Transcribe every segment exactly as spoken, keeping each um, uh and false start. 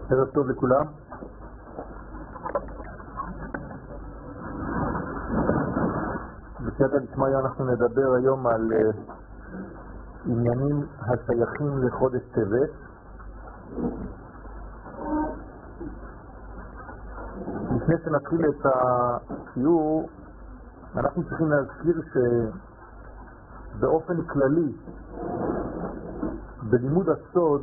ערב טוב לכולם. בסייעתא דשמיא אנחנו נדבר היום על uh, עניינים השייכים לחודש טבת. לפני שנתחיל את השיעור אנחנו צריכים להזכיר שבאופן כללי בלימוד הסוד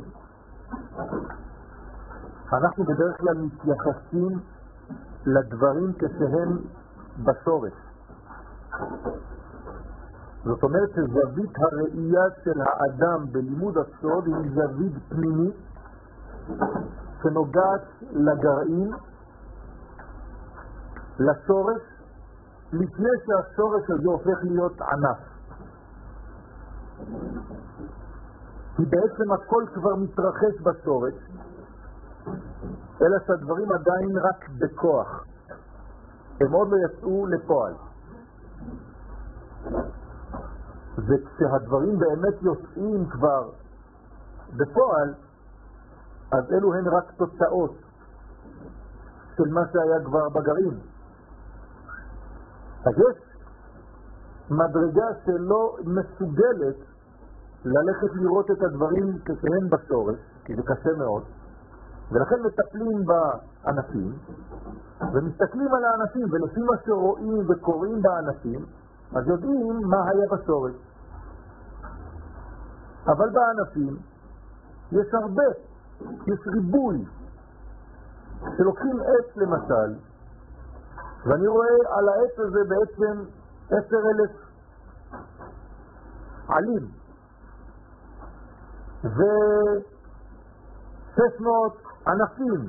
אנחנו בדרך כלל מתייחסים לדברים כשהם בשורש. זאת אומרת שזווית הראייה של האדם בלימוד הסוד היא זווית פנימית שנוגעת לגרעין, לשורש, לפני שהשורש הזה הופך להיות ענף. כי בעצם הכל כבר מתרחש בשורש, אלא שהדברים עדיין רק בכוח. הם עוד לא יצאו לפועל. וכשהדברים באמת יוצאים כבר בפועל, אז אלו הן רק תוצאות של מה שהיה כבר בגרעין. אז יש מדרגה שלא מסוגלת ללכת לראות את הדברים כשהם בשורש, כי זה קשה מאוד, ולכן מטפלים בענפים ומסתכלים על הענפים, ולפי מה שרואים וקוראים בענפים אז יודעים מה היה בשורש. אבל בענפים יש הרבה, יש ריבוי. שלוקחים עץ למשל, ואני רואה על העץ הזה בעצם עשר אלף עלים ושש מאות ענפים.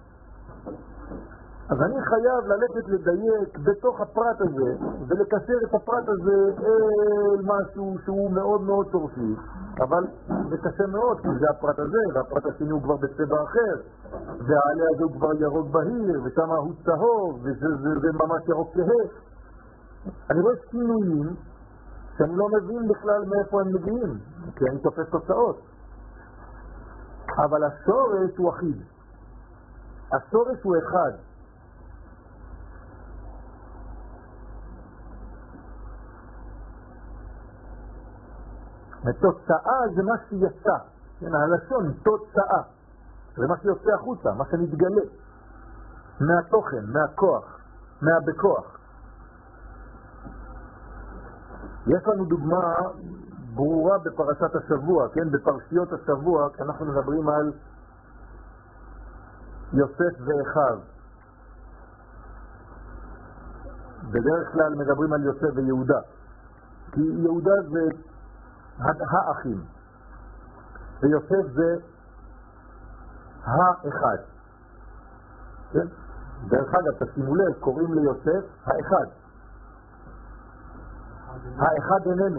אז אני חייב ללכת לדייק בתוך הפרט הזה ולקשר את הפרט הזה אל משהו שהוא מאוד מאוד שורשי, אבל זה קשה מאוד כי זה הפרט הזה והפרט השני הוא כבר בצבע אחר והעלה הזה הוא כבר ירוק בהיר ושם הוא צהוב וזה זה, זה ממש ירוק כהה. אני רואה שינויים שאני לא מבין בכלל מאיפה הם מגיעים כי אני תופס תוצאות, אבל השורש הוא אחיד, השורש הוא אחד. התוצאה זה מה שיצא, הלשון תוצאה, זה מה שיוצא החוצה, מה שנתגלה מהתוכן, מהכוח, מהבכוח. יש לנו דוגמה ברורה בפרשת השבוע, כן? בפרשיות השבוע, כשאנחנו מדברים על יוסף ואחיו. בדרך כלל מדברים על יוסף ויהודה, כי יהודה זה האחים ויוסף זה האחד, כן? דרך אגב תשימו לב, קוראים ליוסף האחד. האחד איננו,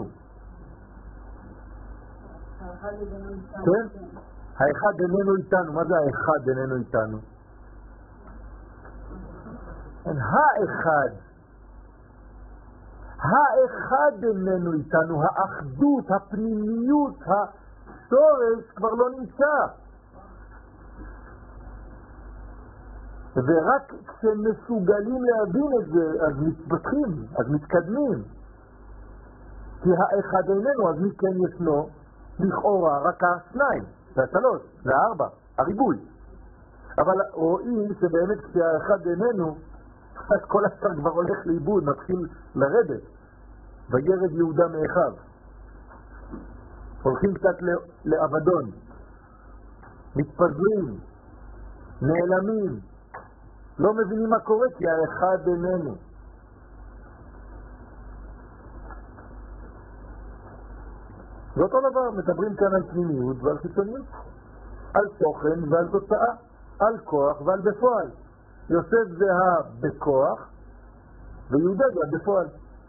כן? האחד איננו איתנו. מה זה האחד איננו איתנו? האחד האחד איננו איתנו, האחדות, הפנימיות, השורש כבר לא נמצא. ורק כשמסוגלים להבין את זה אז מתפתחים, אז מתקדמים. כי האחד איננו, אז מי כן ישנו? לכאורה רק השניים, זה השלוש, זה הארבע, הריבוי. אבל רואים שבאמת כשהאחד איננו אז כל השאר כבר הולך לאיבוד, מתחיל לרדת. וירד יהודה מאחיו. הולכים קצת לאבדון, מתפזרים, נעלמים, לא מבינים מה קורה כי האחד איננו. זה אותו דבר, מדברים כאן על פנימיות ועל חיצוניות, על תוכן ועל תוצאה, על כוח ועל בפועל. יוסף זה בכוח ויהודה זה בפועל.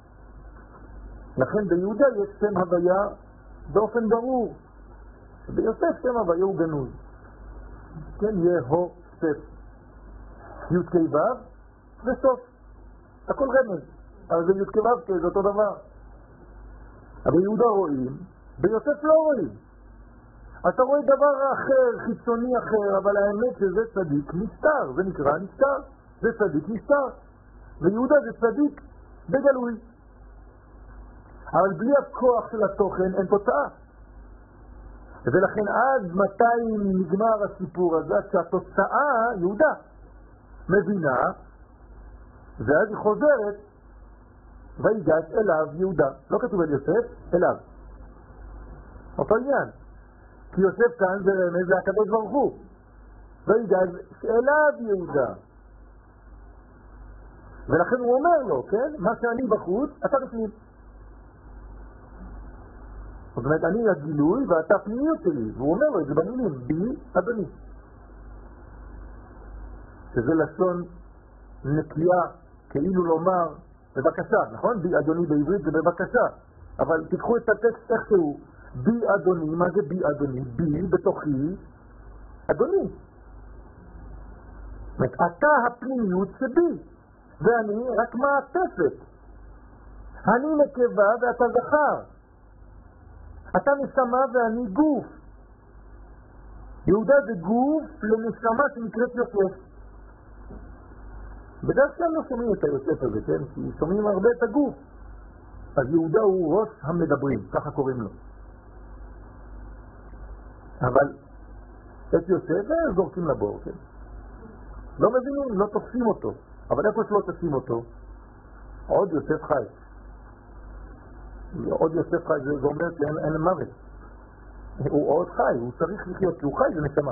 לכן ביהודה יש שם הוויה באופן ברור, ביוסף שם הוויה הוא גנוז, כן? יהוסף, י' כ' ו' וסוף, הכל רמז, אבל זה י' כ' ו' זה אותו דבר. אבל יהודה רואים, ביוסף לא רואים. אתה רואה דבר אחר, חיצוני אחר, אבל האמת שזה צדיק נסתר, זה נקרא נסתר, זה צדיק נסתר. ויהודה זה צדיק בגלוי. אבל בלי הכוח של התוכן אין תוצאה. ולכן עד מתי נגמר הסיפור הזה? שהתוצאה, יהודה מבינה, ואז היא חוזרת, ויגש אליו יהודה. לא כתוב אל יוסף, אליו. אותו עניין. כי יוסף כאן זה רמז, זה הקדוש ברוך הוא. ויגש אליו יהודה. ולכן הוא אומר לו, כן? מה שאני בחוץ, אתה בפנים. זאת אומרת, אני הגילוי ואתה פנימיות שלי. והוא אומר לו את זה במילים, בי אדוני. שזה לשון נקייה, כאילו לומר, בבקשה, נכון? בי אדוני בעברית זה בבקשה. אבל תיקחו את הטקסט איך שהוא. בי אדוני, מה זה בי אדוני? בי בתוכי, אדוני. זאת אומרת, אתה הפנימיות שבי. ואני רק מעטפת. אני נקבה ואתה זכר. אתה נשמה ואני גוף. יהודה זה גוף לנשמה שנקראת יוסף. בדרך כלל לא שומעים את היוסף הזה, כן? כי שומעים הרבה את הגוף. אז יהודה הוא ראש המדברים, ככה קוראים לו. אבל את יוסף זורקים לבור, כן? לא מבינים, לא תופסים אותו. אבל איפה שלא תשים אותו, עוד יוסף חי. עוד יוסף חי זה אומר שאין מוות. הוא עוד חי, הוא צריך לחיות, כי הוא חי, זה נשמה.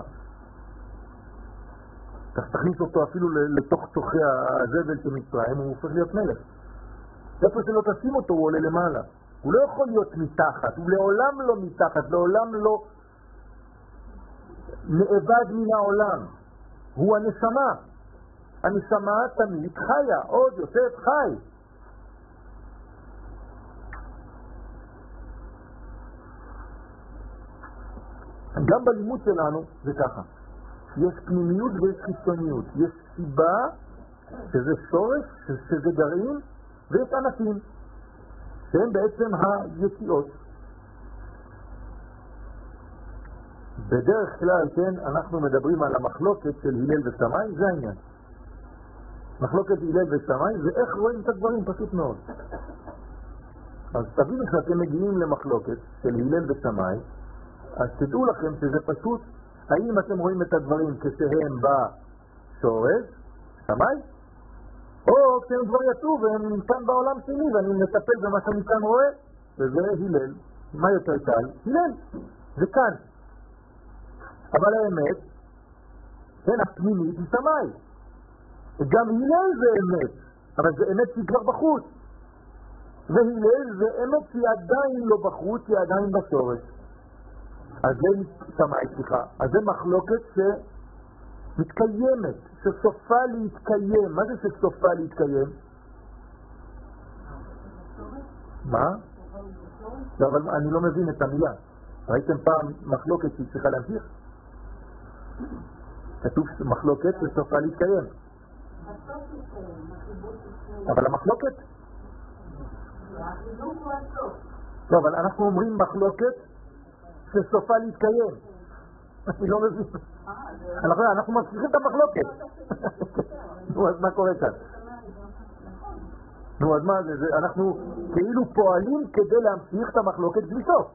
תכניס אותו אפילו לתוך תוכי הזבל של מצרים, הוא הופך להיות מלך. איפה שלא תשים אותו, הוא עולה למעלה. הוא לא יכול להיות מתחת, הוא לעולם לא מתחת, לעולם לא נאבד מן העולם. הוא הנשמה. הנשמה תמיד חיה, עוד יוסף חי. גם בלימוד שלנו זה ככה. יש פנימיות ויש חיצוניות. יש סיבה שזה שורש, שזה גרעין, ויש ענפים, שהם בעצם היציאות. בדרך כלל, כן, אנחנו מדברים על המחלוקת של הלל ושמאי, זה העניין. מחלוקת הלל ושמאי זה איך רואים את הדברים, פשוט מאוד. אז תבינו שאתם מגיעים למחלוקת של הלל ושמאי, אז תדעו לכם שזה פשוט, האם אתם רואים את הדברים כשהם בשורש, שמאי, או כשהם כבר יצאו והם כאן בעולם שלי ואני מטפל במה שאני כאן רואה, וזה הלל. מה יותר קל? הלל. זה כאן. אבל האמת, כן, הפנימית היא שמאי. גם הלל זה אמת, אבל זה אמת שהיא כבר בחוץ. והלל זה אמת שהיא עדיין לא בחוץ, היא עדיין בשורש. אז זה שמאי, סליחה. אז זה מחלוקת שמתקיימת, שסופה להתקיים. מה זה שסופה להתקיים? מה? לא, אבל אני לא מבין את המילה. ראיתם פעם מחלוקת שהיא צריכה להמשיך? כתוב מחלוקת שסופה להתקיים. אבל המחלוקת? לא, אבל אנחנו אומרים מחלוקת שסופה להתקיים. אני לא מבין. אנחנו ממשיכים את המחלוקת. נו, אז מה קורה כאן? נו, אז מה זה? אנחנו כאילו פועלים כדי להמשיך את המחלוקת בלי סוף.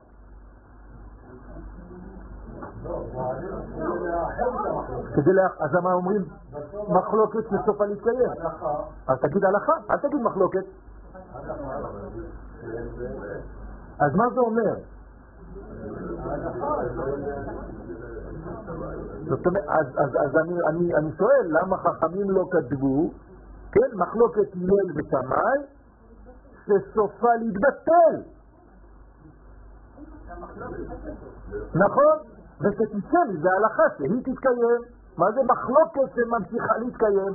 כדי לה... אז מה אומרים? מחלוקת שסופה להתקיים. אז תגיד הלכה, אל תגיד מחלוקת. אז מה זה אומר? זאת אומרת, אז, אז, אז אני, אני, אני שואל למה חכמים לא כתבו, כן, מחלוקת הלל ושמאי שסופה להתבטל. נכון? ושתצא מזה הלכה שהיא תתקיים. מה זה מחלוקת שממשיכה להתקיים?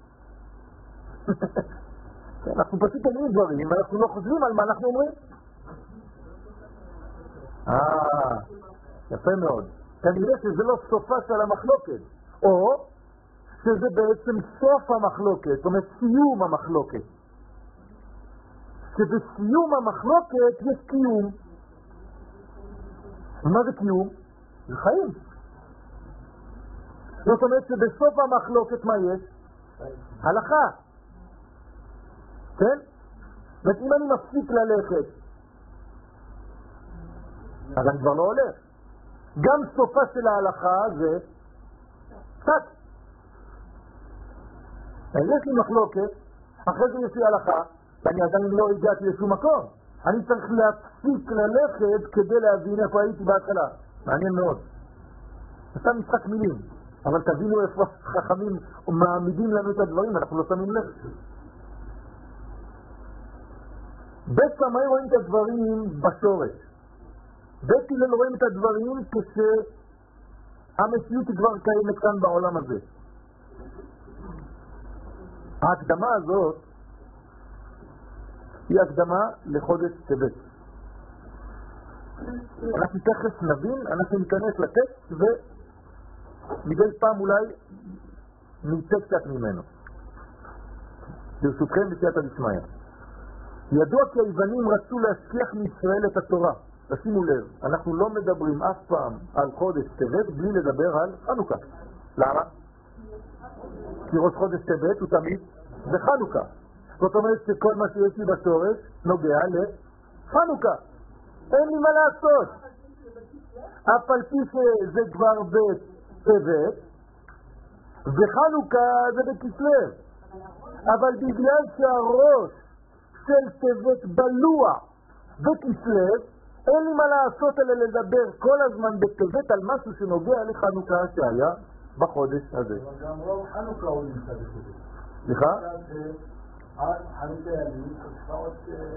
אנחנו פשוט אומרים דברים ואנחנו לא חושבים על מה אנחנו אומרים. אה, יפה מאוד. כנראה שזה לא סופה של המחלוקת, או שזה בעצם סוף המחלוקת, זאת אומרת סיום המחלוקת. שבסיום המחלוקת יש קיום. ומה זה קיום? זה חיים. זאת אומרת שבסוף המחלוקת מה יש? הלכה. כן? זאת אם אני מפסיק ללכת, אז אני כבר לא הולך. גם סופה של ההלכה זה קצת. יש לי מחלוקת, אחרי זה יש לי הלכה, ואני עדיין לא הגעתי לשום מקום. אני צריך להפסיק ללכת כדי להבין איפה הייתי בהתחלה. מעניין מאוד. זה משחק מילים, אבל תבינו איפה חכמים מעמידים לנו את הדברים, אנחנו לא שמים לב. בית שמאי רואים את הדברים בשורש. בית הלל רואים את הדברים כשהמציאות כבר קיימת כאן בעולם הזה. ההקדמה הזאת היא הקדמה לחודש טבת. אנחנו תכף נבין, אנחנו ניכנס לטקסט ומדי פעם אולי נצא קצת ממנו. ברשותכם בסייעתא דשמיא. ידוע כי היוונים רצו להשכיח מישראל את התורה. תשימו לב, אנחנו לא מדברים אף פעם על חודש טבת בלי לדבר על חנוכה. למה? כי ראש חודש טבת הוא תמיד בחנוכה. זאת אומרת שכל מה שיש לי בשורש נוגע לחנוכה. אין לי מה לעשות. אף על פי שזה כבר בטבת, וחנוכה זה בכסלו. אבל בגלל שהראש של טבת בלוע בכסלו, אין לי מה לעשות אלא לדבר כל הזמן בטבת על משהו שנוגע לחנוכה שהיה בחודש הזה. אבל גם רוב חנוכה הוא נמצא בטבת. סליחה? חנוכה ימים, תוצאות...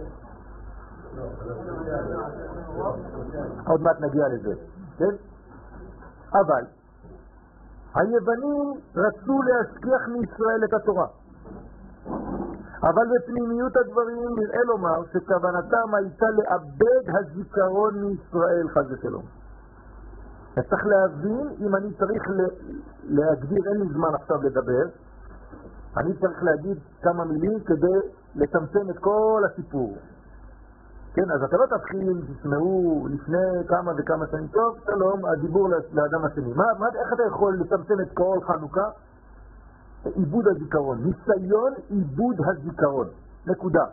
עוד מעט נגיע לזה, כן? אבל היוונים רצו להשכיח מישראל את התורה. אבל בפנימיות הדברים נראה לומר שכוונתם הייתה לאבד הזיכרון מישראל חס ושלום. אז צריך להבין, אם אני צריך להגדיר, אין לי זמן עכשיו לדבר, אני צריך להגיד כמה מילים כדי לצמצם את כל הסיפור. כן, אז אתה לא תתחיל, תשמעו לפני כמה וכמה שנים, טוב, שלום, הדיבור לאדם השני. מה, מה, איך אתה יכול לצמצם את כל חנוכה? עיבוד הזיכרון, ניסיון עיבוד הזיכרון, נקודה.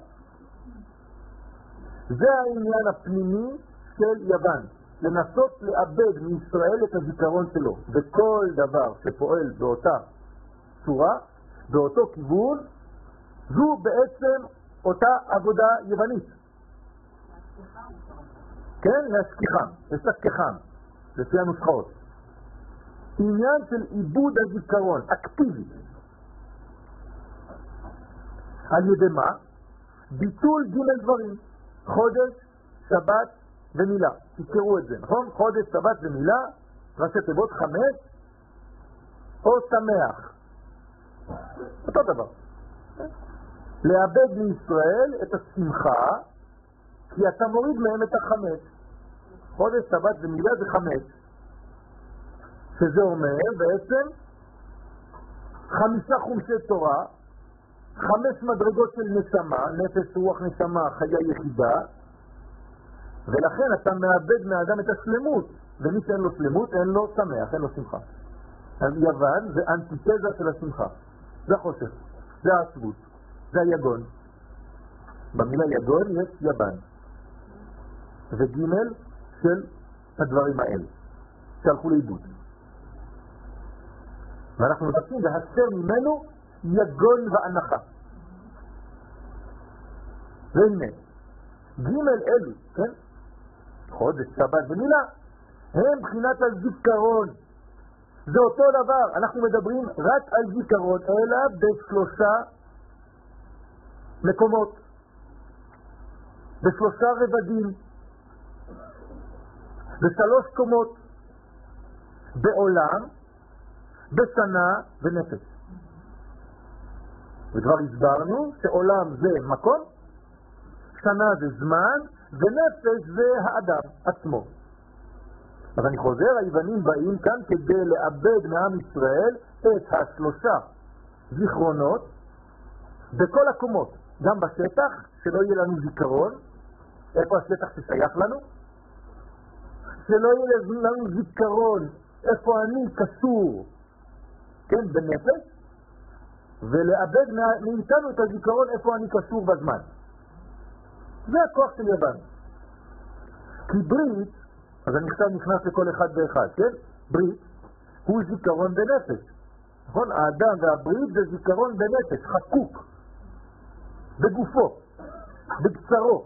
זה העניין הפנימי של יוון, לנסות לאבד מישראל את הזיכרון שלו, וכל דבר שפועל באותה צורה, באותו כיוון, זו בעצם אותה עבודה יוונית. כן, להשכיחם, לשכחם, לפי הנוסחאות. עניין של עיבוד הזיכרון, אקטיבי. על ידי מה? ביטול ג' דברים, חודש, שבת ומילה. תזכרו את זה, נכון? חודש, שבת ומילה, ראשי תיבות חמש, או שמח. אותו דבר. לאבד מישראל את השמחה, כי אתה מוריד מהם את החמש. חודש, שבת ומילה זה חמש. שזה אומר בעצם חמישה חומשי תורה, חמש מדרגות של נשמה, נפש, רוח, נשמה, חיה יחידה, ולכן אתה מאבד מהאדם את השלמות, ומי שאין לו שלמות אין לו שמח, אין לו שמחה. אז יוון זה אנטיתזה של השמחה, זה החושך, זה העצבות, זה היגון. במילה יגון יש יוון, וגימל של הדברים האלה שהלכו לאיבוד. ואנחנו מבקשים להסר ממנו יגון ואנחה. והנה, ג' אלו, כן? חודש, שבת ומילה, הם בחינת הזיכרון. זה אותו דבר, אנחנו מדברים רק על זיכרון, אלא בשלושה מקומות, בשלושה רבדים, בשלוש קומות, בעולם, בשנה ונפש. וכבר הסברנו שעולם זה מקום, שנה זה זמן, ונפש זה האדם עצמו. אז אני חוזר, היוונים באים כאן כדי לאבד מעם ישראל את השלושה זיכרונות בכל הקומות, גם בשטח, שלא יהיה לנו זיכרון, איפה השטח ששייך לנו? שלא יהיה לנו זיכרון איפה אני קשור, כן, בנפש, ולאבד מאיתנו את הזיכרון איפה אני קשור בזמן. זה הכוח של יוון. כי ברית, אז אני עכשיו נכנס לכל אחד ואחד, כן? ברית הוא זיכרון בנפש. נכון? האדם והברית זה זיכרון בנפש, חקוק, בגופו, בבשרו.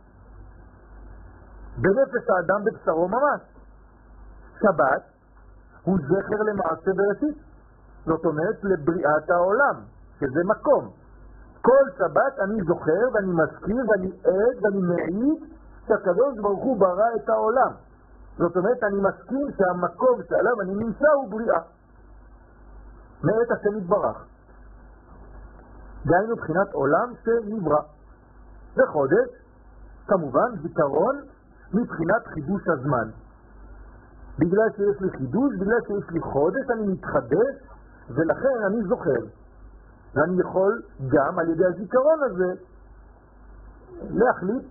בנפש האדם בבשרו ממש. שבת הוא זכר למעשה בראשית. זאת אומרת לבריאת העולם, שזה מקום. כל שבת אני זוכר ואני מזכיר ואני עד ואני מעיד שהקדוש ברוך הוא ברא את העולם. זאת אומרת אני מסכים שהמקום שעליו אני נמצא הוא בריאה. מאת השם יתברך. דהיינו בחינת עולם שנברא. וחודש, כמובן, זיכרון מבחינת חידוש הזמן. בגלל שיש לי חידוש, בגלל שיש לי חודש, אני מתחדש, ולכן אני זוכר. ואני יכול גם על ידי הזיכרון הזה להחליט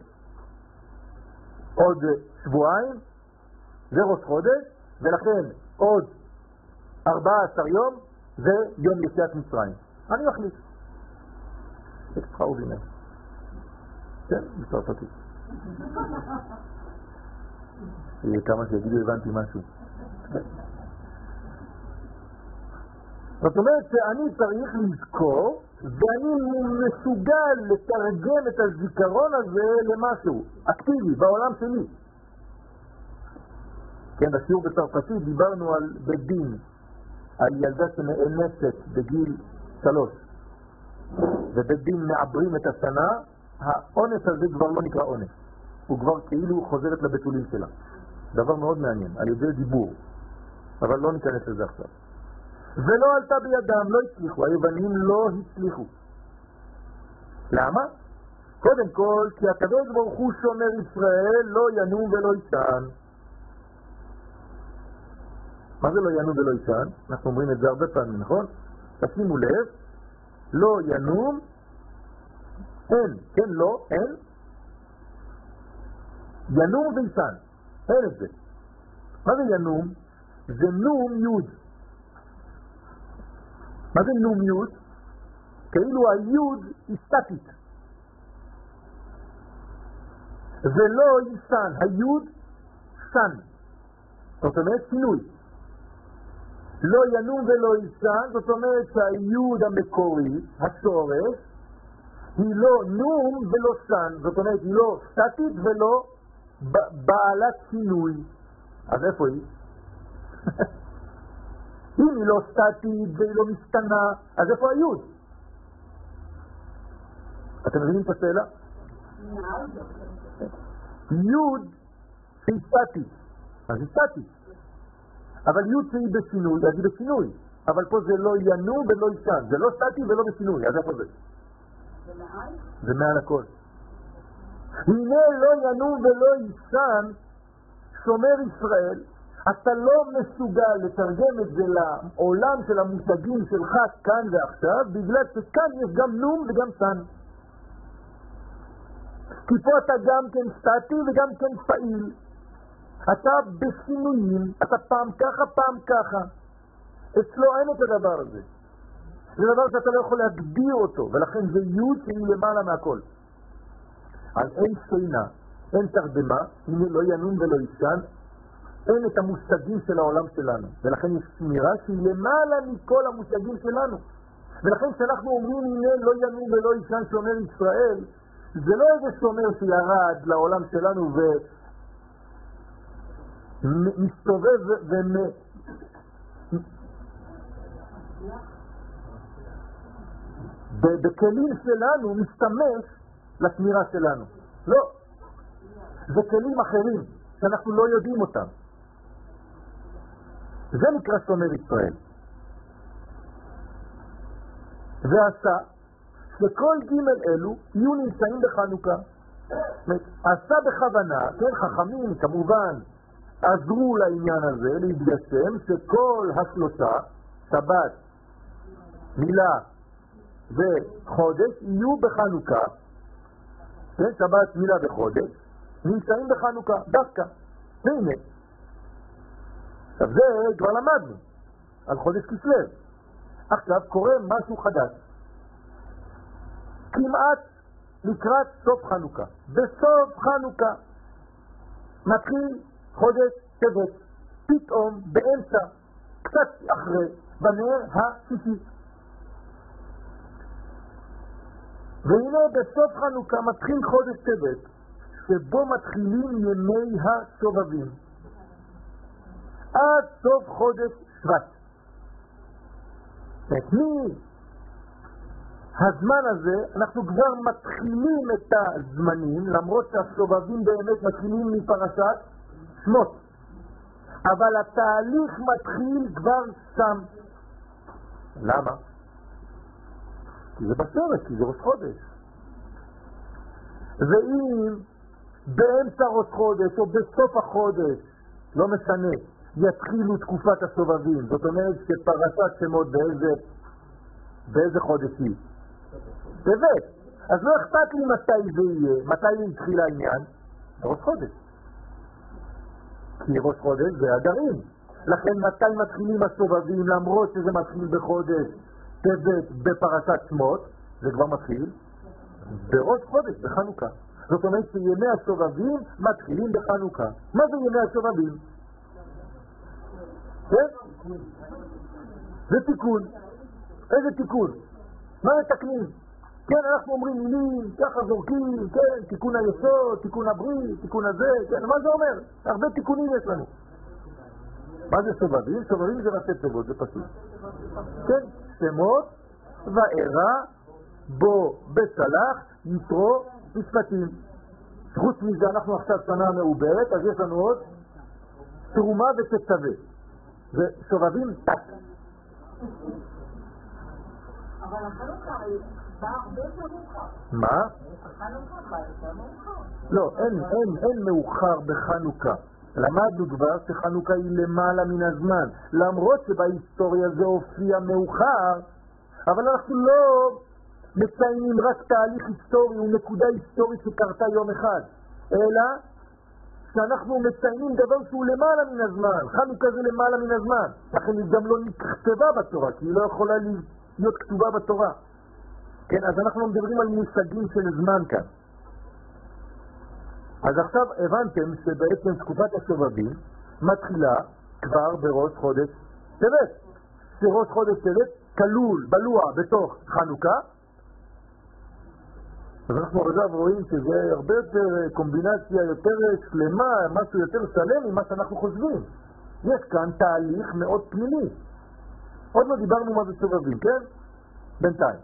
שעוד שבועיים זה ראש חודש, ולכן עוד ארבעה עשר יום זה יום יציאת מצרים. אני מחליט. אצלך ובינה. כן, בצרפתית. כמה שיגידו הבנתי משהו. זאת אומרת שאני צריך לזכור ואני מסוגל לתרגם את הזיכרון הזה למשהו אקטיבי בעולם שלי. כן, בשיעור בצרפתית דיברנו על בית דין, על ילדה שנאנסת בגיל שלוש, ובית דין מעברים את השנה, האונס הזה כבר לא נקרא אונס, הוא כבר כאילו חוזרת לבתולים שלה. דבר מאוד מעניין, על ידי דיבור, אבל לא ניכנס לזה עכשיו. ולא עלתה בידם, לא הצליחו, היוונים לא הצליחו. למה? קודם כל, כי הקדוש ברוך הוא שומר ישראל, לא ינום ולא ישן. מה זה לא ינום ולא ישן? אנחנו אומרים את זה הרבה פעמים, נכון? תשימו לב, לא ינום, אין, כן, לא, אין, ינום וישן, אין את זה. מה זה ינום? זה נום יוד. מה זה נום יוד? כאילו היוד היא סטטית. ולא ישן, היוד סן. זאת אומרת שינוי. לא ינום ולא ישן, זאת אומרת שהיוד המקורי, השורש, היא לא נום ולא סן. זאת אומרת היא לא סטטית ולא בעלת שינוי. אז איפה היא? אם היא לא סטטית והיא לא משתנה, אז איפה היוד? אתם מבינים את השאלה? יוד שהיא סטטית, אז היא סטטית. אבל יוד שהיא בשינוי, אז היא בשינוי. אבל פה זה לא ינום ולא ישן, זה לא סטטי ולא בשינוי, אז איפה זה? זה מעל הכל. הנה לא ינום ולא ישן, שומר ישראל, אתה לא מסוגל לתרגם את זה לעולם של המושגים שלך כאן ועכשיו, בגלל שכאן יש גם נום וגם סן. כי פה אתה גם כן סטטי וגם כן פעיל. אתה בשינויים, אתה פעם ככה, פעם ככה. אצלו אין את הדבר הזה. זה דבר שאתה לא יכול להגדיר אותו, ולכן זה יוד שהיא למעלה מהכל. אז אין שינה, אין תרדמה, הנה לא ינום ולא ישן, אין את המושגים של העולם שלנו, ולכן יש שמירה שהיא למעלה מכל המושגים שלנו. ולכן כשאנחנו אומרים הנה לא ינום ולא ישן שומר ישראל, זה לא איזה שומר שירד לעולם שלנו ומסתובב ומ... בכלים שלנו משתמש לשמירה שלנו. לא. זה כלים אחרים שאנחנו לא יודעים אותם. זה נקרא שומר ישראל. ועשה שכל ג' אלו יהיו נמצאים בחנוכה. עשה בכוונה, כן, חכמים כמובן עזרו לעניין הזה להתגשם שכל השלושה, שבת, מילה וחודש, יהיו בחנוכה. כן, שבת, מילה וחודש נמצאים בחנוכה, דווקא. והנה, עכשיו זה כבר למדנו על חודש כסלו. עכשיו קורה משהו חדש. כמעט לקראת סוף חנוכה. בסוף חנוכה מתחיל חודש טבת. פתאום באמצע, קצת אחרי, בנר השישי. והנה בסוף חנוכה מתחיל חודש טבת, שבו מתחילים ימי הסובבים. עד סוף חודש שבט. מי הזמן הזה אנחנו כבר מתחילים את הזמנים, למרות שהסובבים באמת מתחילים מפרשת שמות. אבל התהליך מתחיל כבר שם. למה? כי זה בסרט, כי זה ראש חודש. ואם באמצע ראש חודש או בסוף החודש, לא משנה, יתחילו תקופת הסובבים, זאת אומרת שפרשת שמות באיזה, באיזה חודש היא? טבת. אז לא אכפת לי מתי זה יהיה, מתי יתחיל העניין? ראש חודש. כי ראש חודש זה הגרעין. לכן מתי מתחילים הסובבים, למרות שזה מתחיל בחודש טבת בפרשת שמות, זה כבר מתחיל בראש חודש, בחנוכה. זאת אומרת שימי הסובבים מתחילים בחנוכה. מה זה ימי הסובבים? כן? זה תיקון. איזה תיקון? מה מתקנים? כן, אנחנו אומרים מילים, ככה זורקים, כן, תיקון היסוד, תיקון הברית, תיקון הזה, כן, מה זה אומר? הרבה תיקונים יש לנו. מה זה סובבים? סובבים זה ראשי תיבות, זה פשוט. כן, שמות, וארא, בו, בצלח, יתרו, משפטים. חוץ מזה אנחנו עכשיו שנה מעוברת, אז יש לנו עוד תרומה ותצווה. זה סובבים תק. אבל החנוכה בא הרבה יותר מאוחר. מה? החנוכה בא יותר מאוחר. לא, אין, אין, אין מאוחר בחנוכה. למדנו כבר שחנוכה היא למעלה מן הזמן. למרות שבהיסטוריה זה הופיע מאוחר, אבל אנחנו לא מציינים רק תהליך היסטורי ונקודה היסטורית שקרתה יום אחד, אלא שאנחנו מציינים דבר שהוא למעלה מן הזמן. חנוכה זה למעלה מן הזמן. לכן היא גם לא נכתבה בתורה, כי היא לא יכולה להיות כתובה בתורה. כן, אז אנחנו מדברים על מושגים של זמן כאן. אז עכשיו הבנתם שבעצם תקופת הסובבים מתחילה כבר בראש חודש טבת. שראש חודש טבת כלול, בלוע בתוך חנוכה. אז אנחנו עכשיו רואים שזה הרבה יותר קומבינציה יותר שלמה, משהו יותר שלם ממה שאנחנו חושבים. יש כאן תהליך מאוד פנימי. עוד לא דיברנו מה זה סובבים, כן? בינתיים.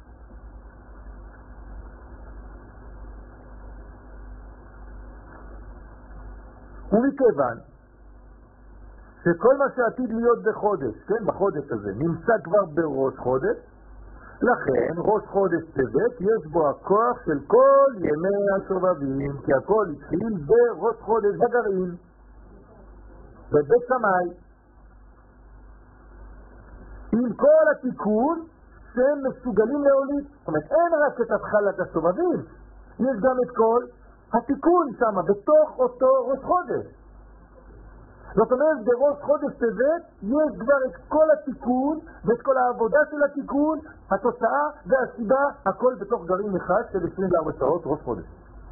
ומכיוון שכל מה שעתיד להיות בחודש, כן, בחודש הזה, נמצא כבר בראש חודש, לכן ראש חודש טבת יש בו הכוח של כל ימי הסובבים, כי הכל התחיל בראש חודש בגרעין, בבית שמאי, עם כל התיקון שהם מסוגלים להוליד. זאת אומרת, אין רק את התחלת הסובבים, יש גם את כל התיקון שם, בתוך אותו ראש חודש. זאת אומרת, בראש חודש טבת יש כבר את כל התיקון ואת כל העבודה של התיקון, התוצאה והסיבה, הכל בתוך גרעין אחד של עשרים וארבע שעות ראש חודש.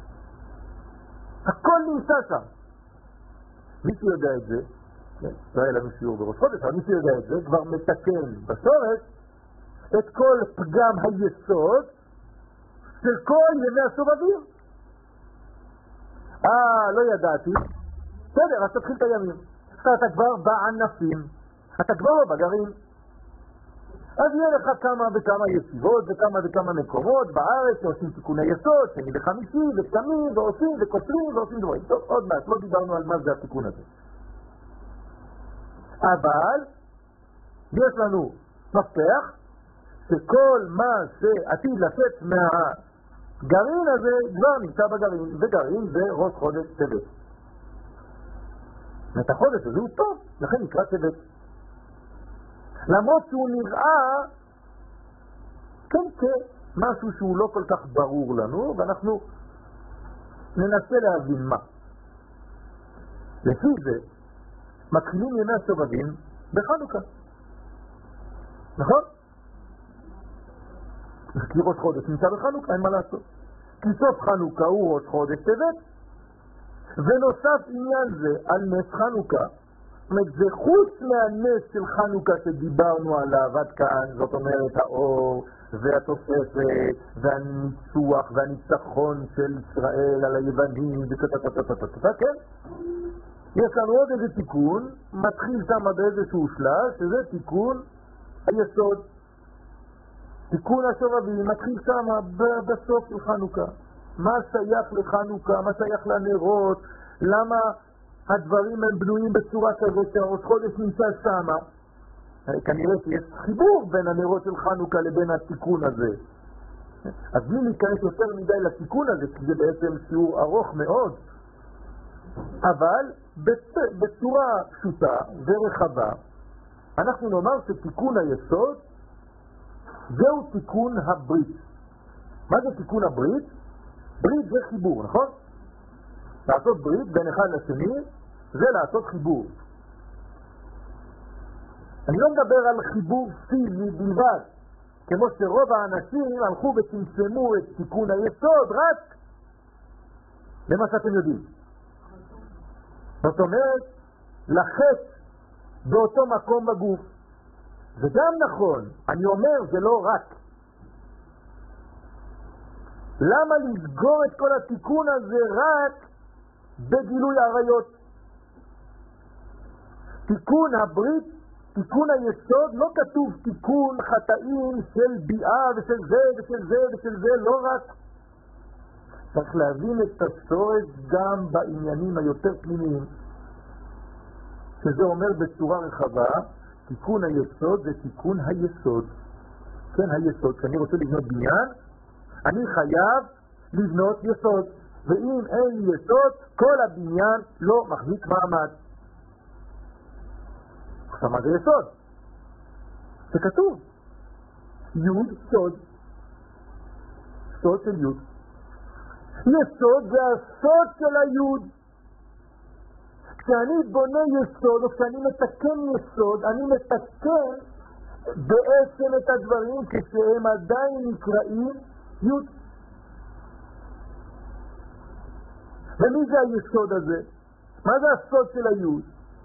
הכל נמצא שם. מי שיודע את זה, לא היה לנו שיעור בראש חודש, אבל מי שיודע את זה כבר מתקן בשורש את כל פגם היסוד של כל ימי הסובבים. אה, לא ידעתי. בסדר, אז תתחיל את הימים. אתה כבר בענפים, אתה כבר לא בגרעין. אז יהיה לך כמה וכמה ישיבות וכמה וכמה מקומות בארץ שעושים תיקוני יסוד, שני וחמישי וקטמים ועושים וקוצרים ועושים דברים. טוב, עוד מעט, לא דיברנו על מה זה התיקון הזה. אבל יש לנו מפתח שכל מה שעתיד לצאת מהגרעין הזה כבר נמצא בגרעין, וגרעין זה ראש חודש טבת. את החודש הזה הוא טוב, לכן נקרא טבת. למרות שהוא נראה כן כמשהו שהוא לא כל כך ברור לנו, ואנחנו ננסה להבין מה. לפי זה, מתחילים ימי הסובבים בחנוכה. נכון? כי ראש חודש נמצא בחנוכה, אין מה לעשות. כי סוף חנוכה הוא ראש חודש טבת. ונוסף עניין זה על נס חנוכה. זאת אומרת, זה חוץ מהנס של חנוכה שדיברנו עליו עד כאן, זאת אומרת האור והתוספת והניצוח והניצחון של ישראל על היוונים וכתתתתתתתת, כן? יש לנו עוד איזה תיקון, מתחיל שם באיזשהו שלב, שזה תיקון היסוד. תיקון השובבים מתחיל שם בסוף של חנוכה. מה שייך לחנוכה, מה שייך לנרות, למה הדברים הם בנויים בצורה כזאת שהראש חודש נמצא שם. כנראה שיש חיבור בין הנרות של חנוכה לבין התיקון הזה. אז מי להיכנס יותר מדי לתיקון הזה, כי זה בעצם שיעור ארוך מאוד, אבל בצורה פשוטה ורחבה אנחנו נאמר שתיקון היסוד זהו תיקון הברית. מה זה תיקון הברית? ברית זה חיבור, נכון? לעשות ברית בין אחד לשני זה לעשות חיבור. אני לא מדבר על חיבור פיזי בלבד, כמו שרוב האנשים הלכו וצמצמו את תיקון היסוד רק למה שאתם יודעים. זאת אומרת, לחץ באותו מקום בגוף. זה גם נכון, אני אומר, זה לא רק. למה לסגור את כל התיקון הזה רק בגילוי עריות? תיקון הברית, תיקון היסוד, לא כתוב תיקון חטאים של ביאה ושל זה ושל זה ושל זה, לא רק. צריך להבין את השורש גם בעניינים היותר פנימיים, שזה אומר בצורה רחבה, תיקון היסוד זה תיקון היסוד. כן, היסוד. כשאני רוצה לבנות בניין, אני חייב לבנות יסוד. ואם אין לי יסוד, כל הבניין לא מחזיק מעמד. עכשיו, מה זה יסוד? זה כתוב. יוד, סוד. סוד של יוד. יסוד זה הסוד של היוד. כשאני בונה יסוד, או כשאני מתקן יסוד, אני מתקן בעצם את הדברים כשהם עדיין נקראים יוד. ומי זה היסוד הזה? מה זה הסוד של היוד?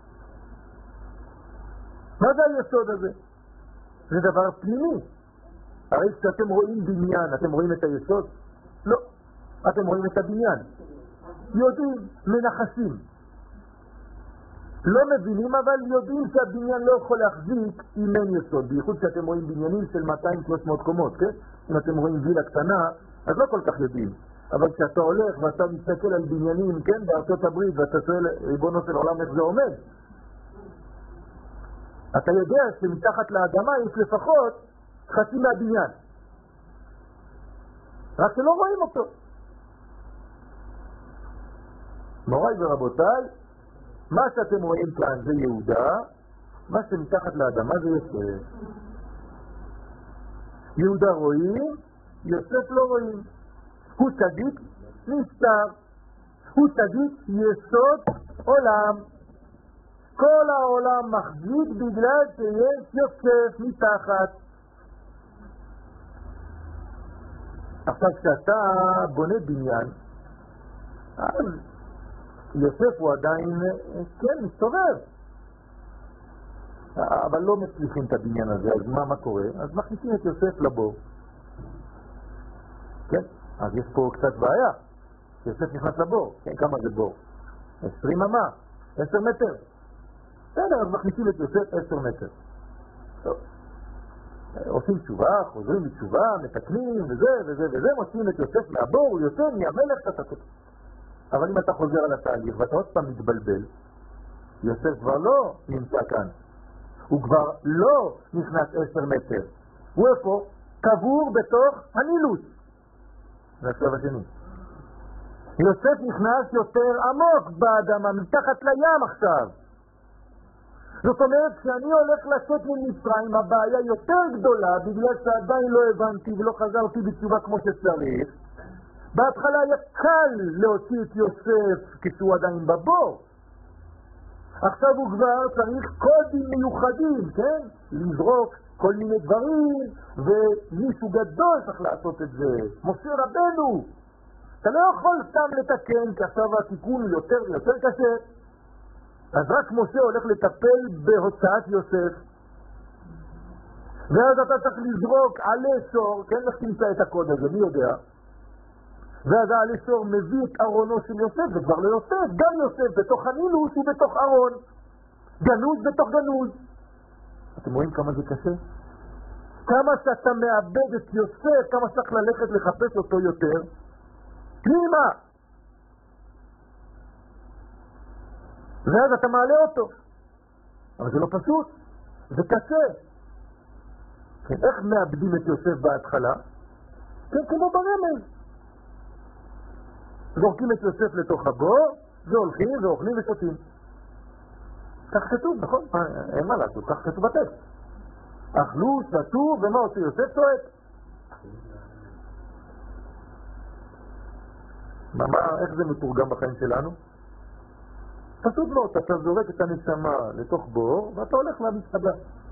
מה זה היסוד הזה? זה דבר פנימי. הרי כשאתם רואים בניין, אתם רואים את היסוד? לא. אתם רואים את הבניין. יודעים, מנחשים. לא מבינים, אבל יודעים שהבניין לא יכול להחזיק אם אין יסוד. בייחוד שאתם רואים בניינים של מאתיים שלוש מאות קומות, כן? אם אתם רואים וילה קטנה, אז לא כל כך יודעים. אבל כשאתה הולך ואתה מסתכל על בניינים, כן, בארצות הברית, ואתה שואל, ריבונו של עולם, איך זה עומד? אתה יודע שמתחת לאדמה יש לפחות חצי מהבניין. רק שלא רואים אותו. מוריי ורבותיי, מה שאתם רואים כאן זה יהודה, מה שמתחת לאדמה זה יוסף. יהודה רואים, יוסף לא רואים. הוא צדיק נסתר, הוא צדיק יסוד עולם. כל העולם מחזיק בגלל שיש יוסף מתחת. עכשיו כשאתה בונה בניין, אז יוסף הוא עדיין, כן, מסתובב. אבל לא מצליחים את הבניין הזה, אז מה, מה קורה? אז מכניסים את יוסף לבור. כן, אז יש פה קצת בעיה. יוסף נכנס לבור. כן, כמה זה בור? עשרים אמה, עשר מטר. בסדר, אז מכניסים את יוסף עשר מטר. טוב. עושים תשובה, חוזרים לתשובה, מתקנים וזה וזה וזה, מוציאים את יוסף מהבור, הוא יוצא מהמלך, תתתת. אבל אם אתה חוזר על התהליך ואתה עוד פעם מתבלבל, יוסף כבר לא נמצא כאן. הוא כבר לא נכנס עשר מטר. הוא איפה? קבור בתוך הנילוס. זה השלב השני. יוסף נכנס יותר עמוק באדמה, מתחת לים עכשיו. זאת אומרת, כשאני הולך לצאת ממצרים, הבעיה יותר גדולה, בגלל שעדיין לא הבנתי ולא חזרתי בתשובה כמו שצריך. בהתחלה היה קל להוציא את יוסף כשהוא עדיין בבור. עכשיו הוא כבר צריך קודים מיוחדים, כן? לזרוק כל מיני דברים, ומישהו גדול צריך לעשות את זה. משה רבנו, אתה לא יכול סתם לתקן, כי עכשיו התיקון הוא יותר ויותר קשה. אז רק משה הולך לטפל בהוצאת יוסף, ואז אתה צריך לזרוק עלי שור, כן, איך תמצא את הקוד הזה, מי יודע? ואז העלי שור מביא את ארונו של יוסף, וכבר לא יוסף, גם יוסף בתוך הנילוס הוא בתוך ארון, גנוז בתוך גנוז. אתם רואים כמה זה קשה? כמה שאתה מאבד את יוסף, כמה שצריך ללכת לחפש אותו יותר, פנימה. ואז אתה מעלה אותו. אבל זה לא פשוט, זה קשה. כן, איך מאבדים את יוסף בהתחלה? כן, כמו ברמז. זורקים את יוסף לתוך הבור, והולכים ואוכלים ושותים. כך כתוב, נכון? אין מה לעשות, כך כתוב בטקסט. אכלו, שתו, ומה עושה יוסף? צועק. מה, איך זה מתורגם בחיים שלנו? פשוט מאוד, אתה זורק את הנשמה לתוך בור, ואתה הולך למסעדה.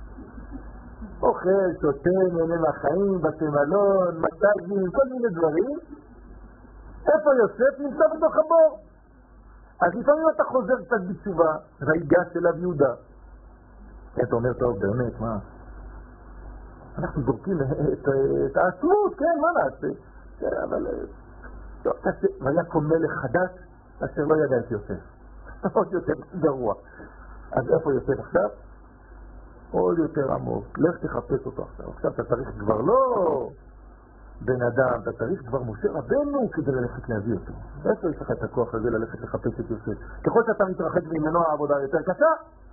אוכל, שותה, נהנה מהחיים, בתי מלון, מטאגים, כל מיני דברים. איפה יוסף? נמצא בתוך הבור. אז לפעמים אתה חוזר קצת בתשובה, ויגש אליו יהודה. אתה אומר, טוב, באמת, מה? אנחנו זורקים את העצמות, כן, מה נעשה? אבל... ויקום מלך חדש, אשר לא ידע את יוסף. עוד יותר גרוע. אז איפה יוסף עכשיו? עוד יותר עמוק. לך תחפש אותו עכשיו. עכשיו אתה צריך כבר לא בן אדם, אתה צריך כבר משה רבנו כדי ללכת להביא אותו. איפה יש לך את הכוח הזה ללכת לחפש את יוסף? ככל שאתה מתרחק ממנו העבודה יותר קשה,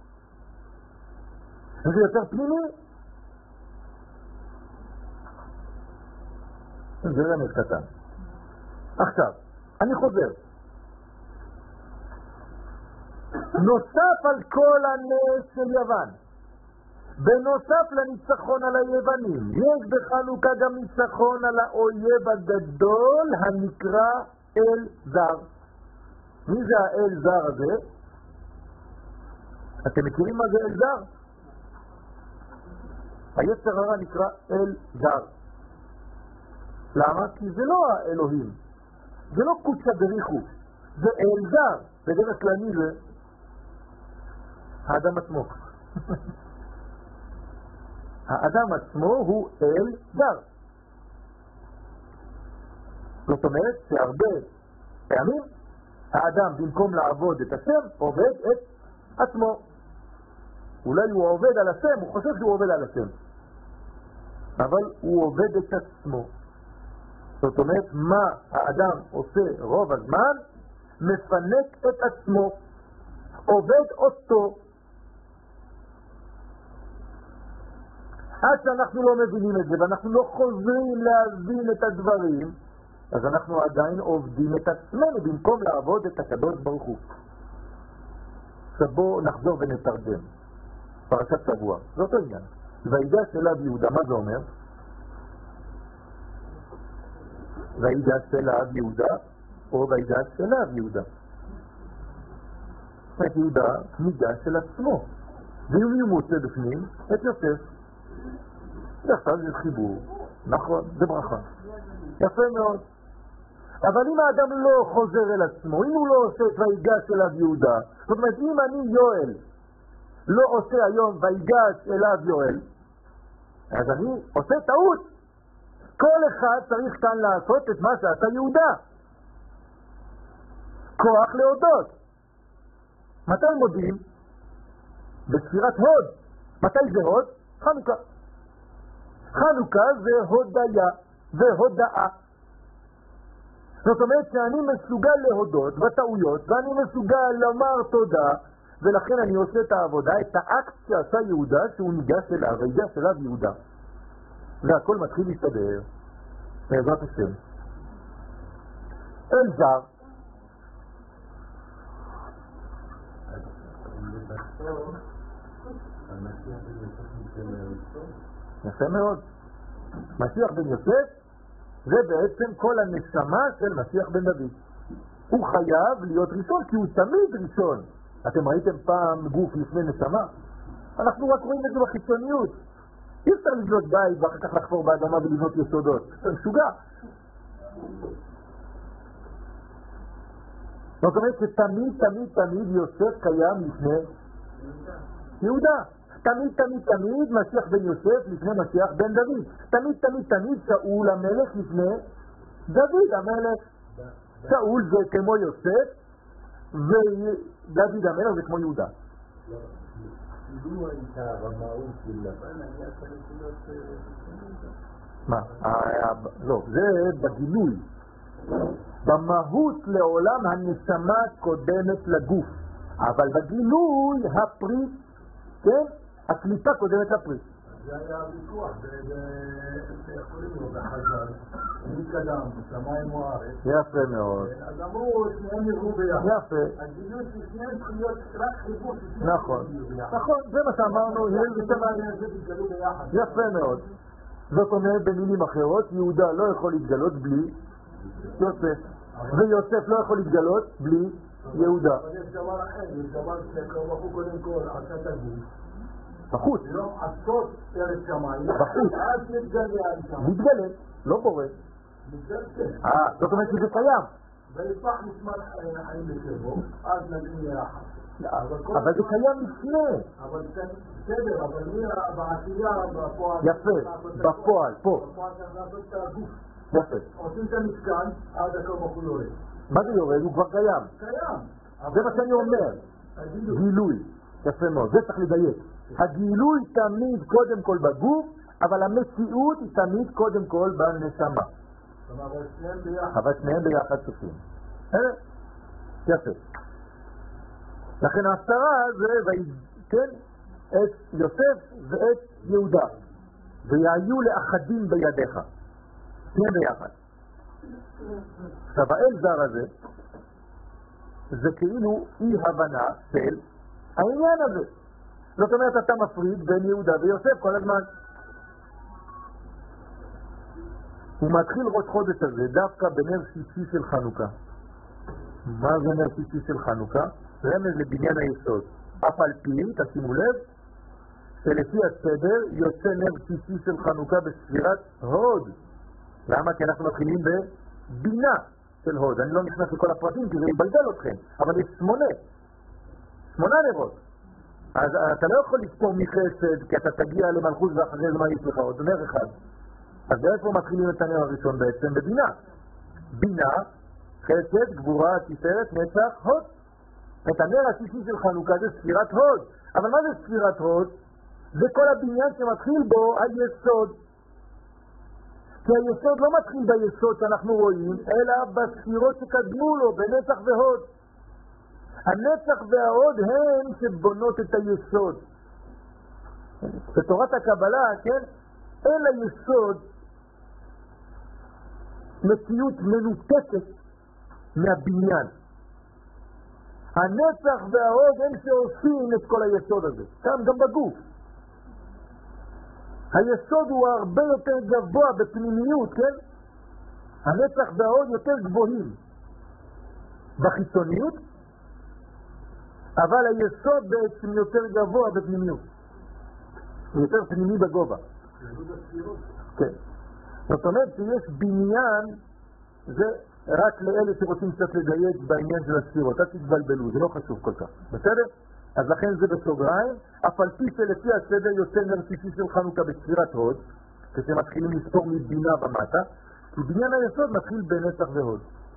וזה יותר פנימי. זה רמז קטן. עכשיו, אני חוזר. נוסף על כל הנס של יוון, בנוסף לניצחון על היוונים, יש בחנוכה גם ניצחון על האויב הגדול הנקרא אל זר. מי זה האל זר הזה? אתם מכירים מה זה אל זר? היצר הרע נקרא אל זר. למה? כי זה לא האלוהים, זה לא קודשא בריחו, זה אל זר. בדרך כלל מי זה? האדם עצמו. האדם עצמו הוא אל זר. זאת אומרת שהרבה פעמים האדם במקום לעבוד את השם עובד את עצמו. אולי הוא עובד על השם, הוא חושב שהוא עובד על השם, אבל הוא עובד את עצמו. זאת אומרת, מה האדם עושה רוב הזמן? מפנק את עצמו, עובד אותו. עד שאנחנו לא מבינים את זה ואנחנו לא חוזרים להבין את הדברים, אז אנחנו עדיין עובדים את עצמנו במקום לעבוד את הקדוש ברוך הוא. עכשיו בואו נחזור ונתרגם פרשת שבוע, זה אותו עניין. ויגש אליו יהודה, מה זה אומר? ויגש אליו יהודה או ויגש אליו יהודה. את יהודה ניגש אל עצמו, ואם הוא מוצא בפנים את יוסף. עכשיו זה חיבור, נכון, זה ברכה, יפה מאוד. אבל אם האדם לא חוזר אל עצמו, אם הוא לא עושה את ויגש אליו יהודה, זאת אומרת, אם אני יואל לא עושה היום ויגש אליו יואל, אז אני עושה טעות. כל אחד צריך כאן לעשות את מה שעשה יהודה, כוח להודות. מתי מודים? בספירת הוד. מתי זה הוד? חנוכה. חנוכה זה הודיה והודאה. זאת אומרת שאני מסוגל להודות בטעויות, ואני מסוגל לומר תודה, ולכן אני עושה את העבודה, את האקט שעשה יהודה, שהוא ניגש אליו, ויגש אליו יהודה. והכל מתחיל להסתדר, בעזרת השם. אל זר. יפה מאוד. משיח בן יוסף זה בעצם כל הנשמה של משיח בן דוד. הוא חייב להיות ראשון, כי הוא תמיד ראשון. אתם ראיתם פעם גוף לפני נשמה? אנחנו רק רואים את זה בחיצוניות. אי אפשר לבנות בית ואחר כך לחפור באדמה ולבנות יסודות. זה משוגע. זאת אומרת שתמיד, תמיד, תמיד יוסף קיים לפני יהודה. תמיד, תמיד, תמיד משיח בן יוסף לפני משיח בן דוד. תמיד, תמיד, תמיד שאול המלך לפני דוד המלך. שאול זה כמו יוסף ודוד המלך זה כמו יהודה. לא הייתה רמאות ולבן, היה צריך להיות... מה? לא, זה בגילוי. במהות לעולם הנשמה קודמת לגוף, אבל בגילוי הפרי, כן? הקליפה קודמת לפרי. זה היה הוויכוח, זה יכולים לו בחז"ל, מי קדם, שמיים או הארץ. יפה מאוד. אז אמרו, שניהם יראו ביחד. יפה. הגילוי של שניהם צריך להיות רק חיבור. נכון, נכון, זה מה שאמרנו, הלל ושמיים. יפה מאוד. זאת אומרת, במילים אחרות, יהודה לא יכול להתגלות בלי יוסף, ויוסף לא יכול להתגלות בלי יהודה. אבל יש דבר אחר, יש דבר שקרבחו קודם כל, עשת הגוף. בחוץ. לא עשות ארץ שמיים. בחוץ. אז מתגלה על שם. מתגלה, לא בורא. מתגלה. אה, זאת אומרת שזה קיים. ויפח נשמת חיים בקרבו, אז נגיד יחד. אבל זה קיים לפני. אבל בסדר, אבל מי בעשייה, בפועל... יפה, בפועל, פה. בפועל צריך לעשות את הגוף. יפה. עושים את המשכן, אז הקרבחו יורד. מה זה יורד? הוא כבר קיים. קיים. זה מה שאני אומר. גילוי. יפה מאוד, זה צריך לדייק. הגילוי תמיד קודם כל בגוף, אבל המציאות היא תמיד קודם כל בנשמה. אבל שניהם ביחד. אבל שניהם ביחד צופים. יפה. לכן ההפטרה זה, כן, את יוסף ואת יהודה. ויהיו לאחדים בידיך. שניהם ביחד. עכשיו, האל זר הזה, זה כאילו אי הבנה של העניין הזה. זאת אומרת, אתה מפריד בין יהודה ויוסף כל הזמן. הוא מתחיל ראש חודש הזה דווקא בנר שישי של חנוכה. מה זה נר שישי של חנוכה? רמז לבניין היסוד. אף על פי, תשימו לב, שלפי הסדר יוצא נר שישי של חנוכה בספירת הוד. למה? כי אנחנו מתחילים בבינה של הוד. אני לא נכנס לכל הפרטים כי זה יבלבל אתכם, אבל יש שמונה. שמונה נרות. אז אתה לא יכול לספור מחסד, כי אתה תגיע למלכות ואחרי זה מה יש לך עוד נר אחד. אז באיפה מתחילים את הנר הראשון בעצם? בבינה. בינה, חסד, גבורה, תפארת, נצח, הוד. את הנר השישי של חנוכה זה ספירת הוד. אבל מה זה ספירת הוד? זה כל הבניין שמתחיל בו היסוד. כי היסוד לא מתחיל ביסוד שאנחנו רואים, אלא בספירות שקדמו לו, בנצח והוד. הנצח וההוד הם שבונות את היסוד. בתורת הקבלה, כן? אין היסוד מציאות מנותקת מהבניין. הנצח וההוד הם שעושים את כל היסוד הזה. כאן גם בגוף. היסוד הוא הרבה יותר גבוה בפנימיות, כן? הנצח וההוד יותר גבוהים בחיצוניות, אבל היסוד בעצם יותר גבוה בפנימיות. הוא יותר פנימי בגובה. כן. זאת אומרת שיש בניין, זה רק לאלה שרוצים קצת לדייק בעניין של הספירות. אל תתבלבלו, זה לא חשוב כל כך. בסדר? אז לכן זה בסוגריים, אף על פי שלפי הסדר יוצא נר שישי של חנוכה בספירת הוד, כשמתחילים לספור מבינה ומטה, כי בניין היסוד מתחיל בנצח והוד.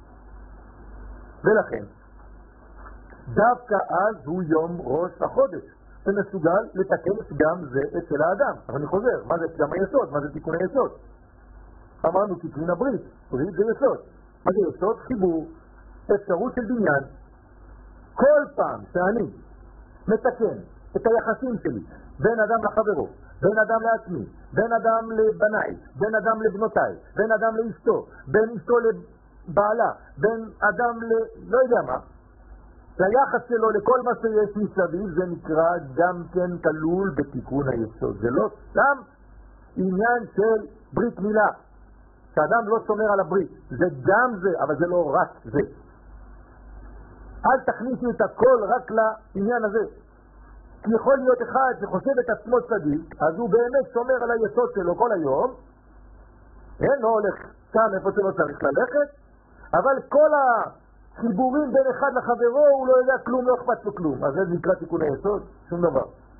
ולכן, דווקא אז הוא יום ראש החודש, שמסוגל לתקן גם זה אצל האדם. אבל אני חוזר, מה זה גם היסוד? מה זה תיקון היסוד? אמרנו תיקון הברית, ברית זה יסוד. מה זה יסוד? חיבור, אפשרות של בניין. כל פעם שאני מתקן את היחסים שלי בין אדם לחברו, בין אדם לעצמי, בין אדם לבניי, בין אדם לבנותיי, בין אדם לאשתו, בין אשתו לבעלה, בין אדם ל... לא יודע מה, היחס שלו לכל מה שיש מסביב, זה נקרא גם כן כלול בתיקון היסוד. זה לא סתם עניין של ברית מילה, שאדם לא שומר על הברית, זה גם זה, אבל זה לא רק זה. אל תכניסו את הכל רק לעניין הזה. כי יכול להיות אחד שחושב את עצמו צדיק, אז הוא באמת שומר על היסוד שלו כל היום, אין, לא הולך שם איפה שלא צריך ללכת, אבל כל החיבורים בין אחד לחברו הוא לא יודע כלום, לא אכפת לו כלום. אז זה נקרא תיקון היסוד? שום דבר.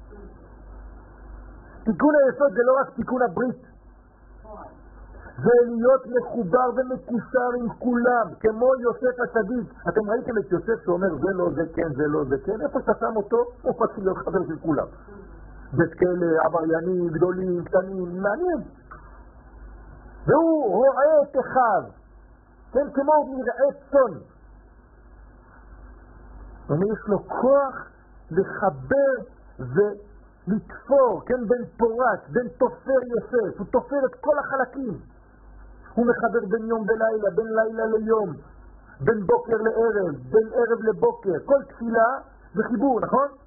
תיקון היסוד זה לא רק תיקון הברית, זה להיות מחובר ומקושר עם כולם, כמו יוסף הצדיק. אתם ראיתם את יוסף שאומר זה לא, זה כן, זה לא, זה כן, איפה ששם אותו? הוא פתחיל להיות חבר של כולם. בית כלא, עבריינים, גדולים, קטנים, מעניין. והוא רואה את אחיו, כן, כמו מרעה צאן. ויש לו כוח לחבר ולתפור, כן, בין פורט, בין תופר יוסף, הוא תופר את כל החלקים. הוא מחבר בין יום ולילה, בין לילה ליום, בין בוקר לערב, בין ערב לבוקר, כל תפילה זה חיבור, נכון?